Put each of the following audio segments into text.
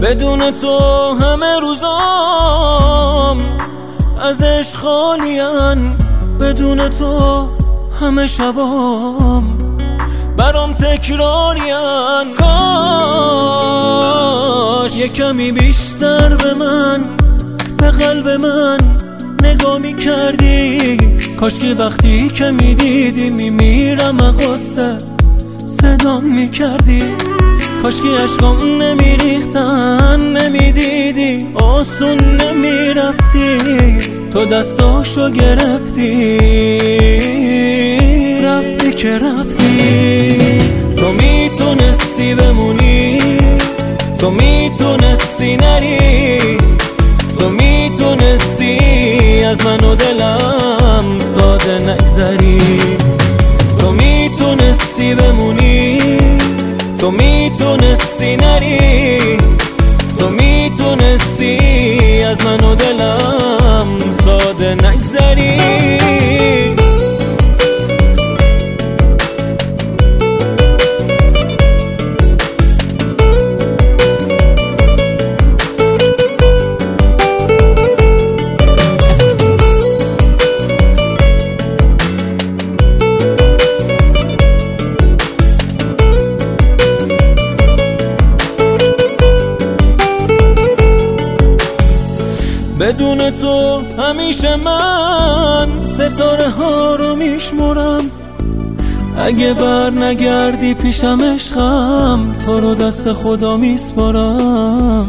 بدون تو همه روزام از عشق خالین، بدون تو همه شبام برام تکرارین. کاش یه کمی بیشتر به من، به قلب من نگاه میکردی. کاش که وقتی که میدیدی میمیرم قصه صدام میکردی. کاش که عشقام نمیریختن نمیدیدی، آسون نمیرفتی، تو دستاشو گرفتی رفتی که رفتی. تو میتونستی بمونی، تو میتونستی نری، تو میتونستی از من و دلم ساده نگذری. تو میتونستی بمونی، تو میتونستی نری، تو میتونستی از من و دلم ساده نگذری. بدون تو همیشه من ستاره ها رو میشمرم. اگه بر نگردی پیشم عشقم، تو رو دست خدا میسپارم.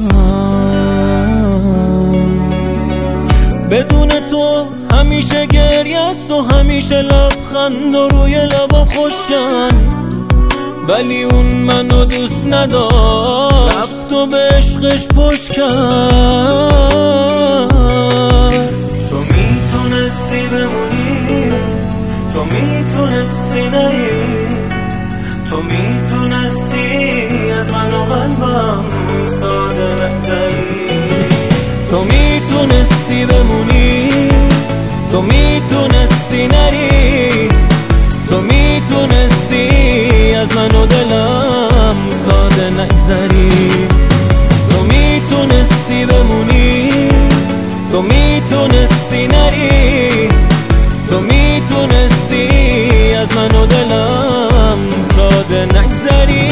بدون تو همیشه گریه است و همیشه لبخند و روی لبا خشکن، ولی اون منو دوست نداشت، رفت و به عشقش پشت کرد. تو میتونستی بمونی، تو میتونستی نری، تو میتونستی از من و قلبم ساده نگذری. تو میتونستی بمونی، تو میتونستی نری، تو میتونستی از من و دلم ساده نگذری. تو میتونستی بمونی، تو میتونستی نری، تو میتونستی از من و دلم ساده نگذری.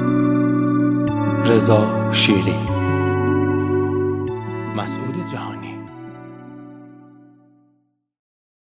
رضا شیری، مسعود جهانی.